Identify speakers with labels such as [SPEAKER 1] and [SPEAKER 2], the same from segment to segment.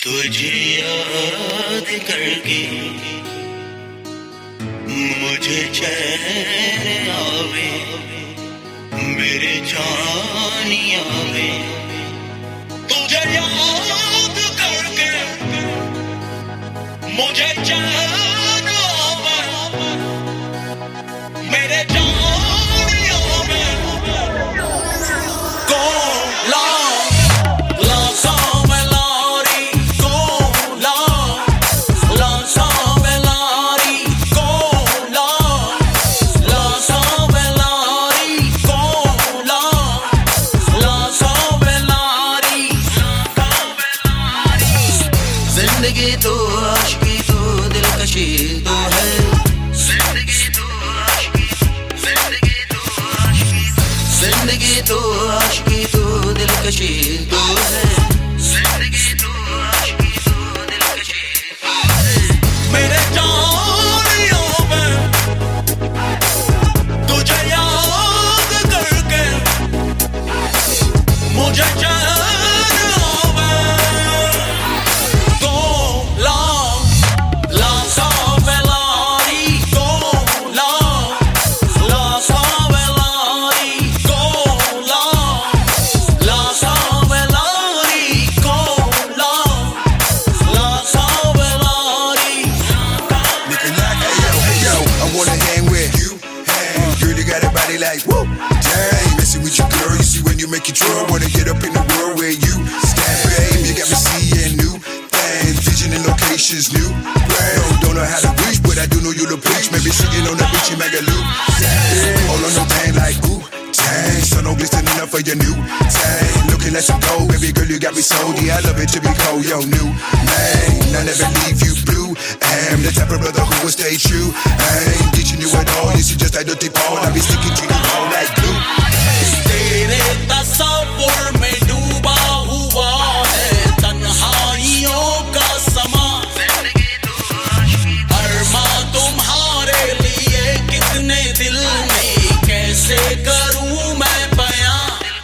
[SPEAKER 1] तुझे याद करके मुझे चैन आवे, मेरे जान आवे। तुझे याद करके मुझे चैन आवे, मेरे जान आवे।
[SPEAKER 2] जिंदगी तो आशिकी तो दिलकशी तो है, जिंदगी तो आशिकी, जिंदगी तो आशिकी, जिंदगी तो आशिकी तो दिलकशी तो है, जिंदगी तो आशिकी तो दिलकशी तो है।
[SPEAKER 1] मेरे जानियों में तुझे याद करके मुझे चैन
[SPEAKER 3] like, woo, dang, messing with you, girl. You see when you make it draw, wanna get up in the world where you stand, babe. You got me seeing new things, vision and locations new. Don't know how to reach, but I do know you the preach. Maybe sitting on the beach in Magaloo, all on the thing like, ooh, dang, sun don't glisten enough for your new tang. Looking like some gold, baby girl, you got me sold. Yeah, I love it to be cold, yo, new man. I never leave you blue. I'm the type of brother who will stay true. I ain't teaching you at all. You see just like dirty Paul, I be sticking to you all like glue.
[SPEAKER 1] तेरे तस्वुर में डूबा हुआ है तन्हाइयों का समा, अरमां तुम्हारे लिए कितने दिल में कैसे करूं मैं बयां।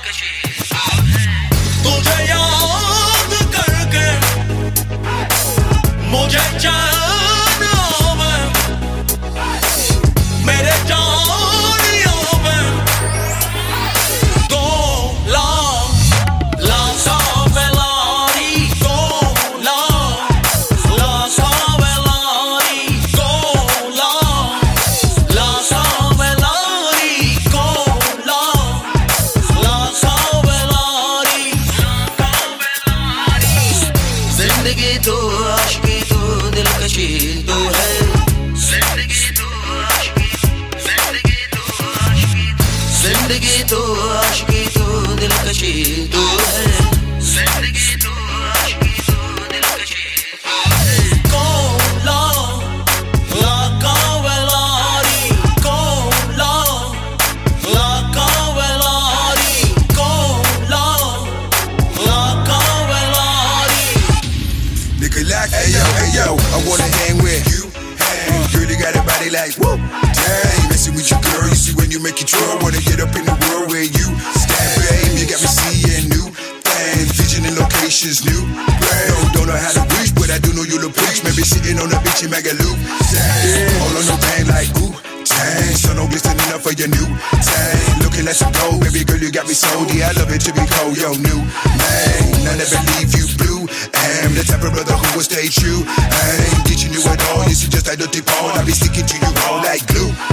[SPEAKER 1] तुझे याद करके मुझे चैन आवे, मेरे जानियों में
[SPEAKER 2] जिंदगी तो आशिकी तो दिलकशी तो है, जिंदगी तो आशिकी, जिंदगी तो आशिकी, जिंदगी तो आशिकी तो दिलकशी तो है, जिंदगी तो आशिकी तो दिलकशी तो है।
[SPEAKER 1] कोला ला कावेलारी, कोला ला कावेलारी, कोला ला कावेलारी।
[SPEAKER 3] Nigga like, hey yo, I wanna hang with you. Girl, you got a body like, woo, dang, messing with you, girl. You see when you make it draw, wanna get up in the world where you stand, babe. You got me seeing new things, vision and locations new. Don't know how to reach, but I do know you the preach. Maybe sitting on the beach in Magaloo, all on the thing like, ooh, dang, sun don't glisten enough for your new tang. Looking like some gold, baby girl, you got me sold. Yeah, I love it to be cold, yo, new man. I never leave you blue. I'm the type of brother who will stay true. I ain't teaching you at all. You see just like dirty Paul, I be sticking to you all like glue.